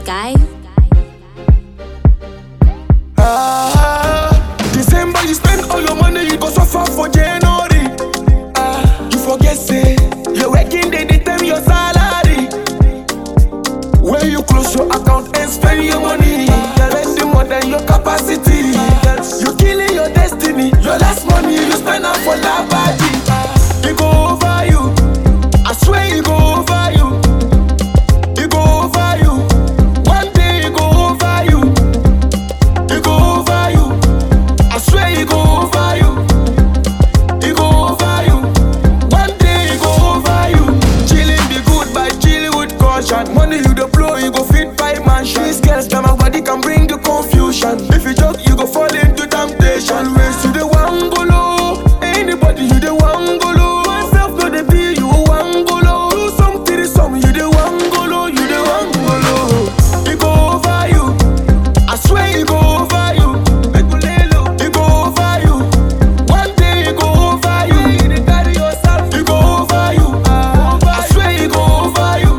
Sky. December you spend all your money, you go suffer for January. You forget say your working day determine your salary. When you close your account and spend your money, spending more than your capacity. You killing your destiny. Your last money you spend on for labadi. It go over you. I swear it go over you. It go over you. One day it go over you. It go over you. I swear it go over you. It go over you. One day it go over you. Chilling be good by chilling with caution. Money you the blow, you go fit by mansion. These girls that my body can bring you confusion. If you joke, you go fall into temptation. Race to the one go low. Anybody you the one go low. Myself no the be you one go low. Do something some you the one go low. You the one go low. It go over you. I swear it go over you. It go over you. One day it go over you. It go over you. I swear it go over you.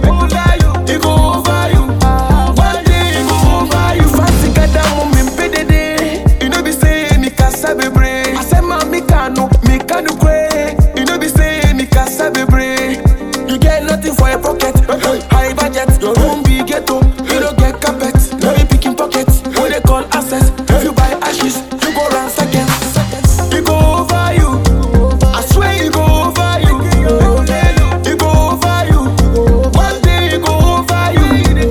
It go over you. One day it go over you. Fancy gada mo me mpedede. You know be say me kasa bebre. I say ma me kanu kwe. You know be say me kasa bebre. You get nothing for your pocket. High budget. Your room be ghetto. You don't get carpet. No be picking pockets. What they call access. If you buy ashes, you go run seconds. It go over you. I swear it go over you. It go over you. One day it go over you.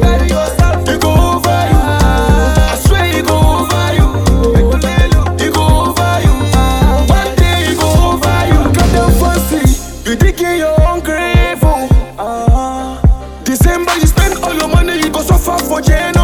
It go over you. I swear it go over you. It go over you. One day it go over you. Got them fancy. You digging your own grave. December you spend all your money, you go suffer for January.